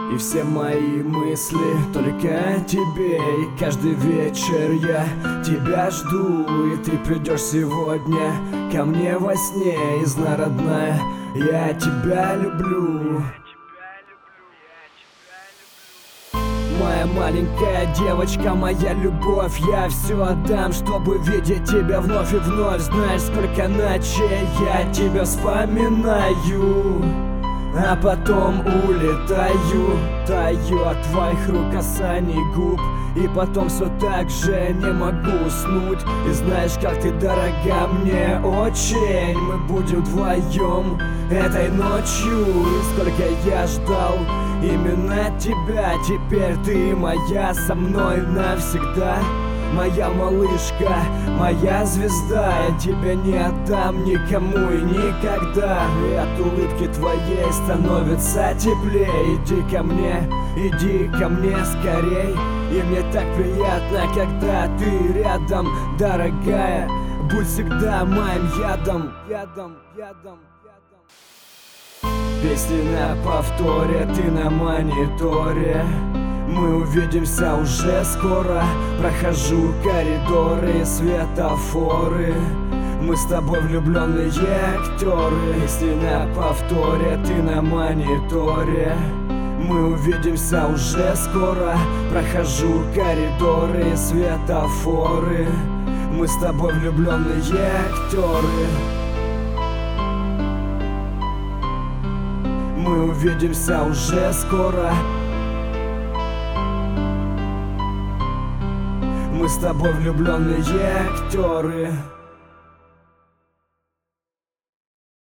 И все мои мысли только о тебе. И каждый вечер я тебя жду. И ты придешь сегодня ко мне во сне. И знай, родная, я тебя люблю. Моя маленькая девочка, моя любовь, я все отдам, чтобы видеть тебя вновь и вновь. Знаешь, сколько ночей я тебя вспоминаю, а потом улетаю, таю от твоих рук касаний губ. И потом все так же не могу уснуть. И знаешь, как ты дорога мне очень. Мы будем вдвоем этой ночью. И сколько я ждал именно тебя. Теперь ты моя, со мной навсегда. Моя малышка, моя звезда. Я тебя не отдам никому и никогда. И от улыбки твоей становится теплее. Иди ко мне скорей. И мне так приятно, когда ты рядом, дорогая. Будь всегда моим ядом. Песни на повторе, ты на мониторе. Мы увидимся уже скоро. Прохожу коридоры, светофоры. Мы с тобой влюбленные актеры. Песни на повторе, ты на мониторе. Мы увидимся уже скоро. Прохожу коридоры, светофоры. Мы с тобой влюбленные актеры. Мы увидимся уже скоро. Мы с тобой влюбленные актеры.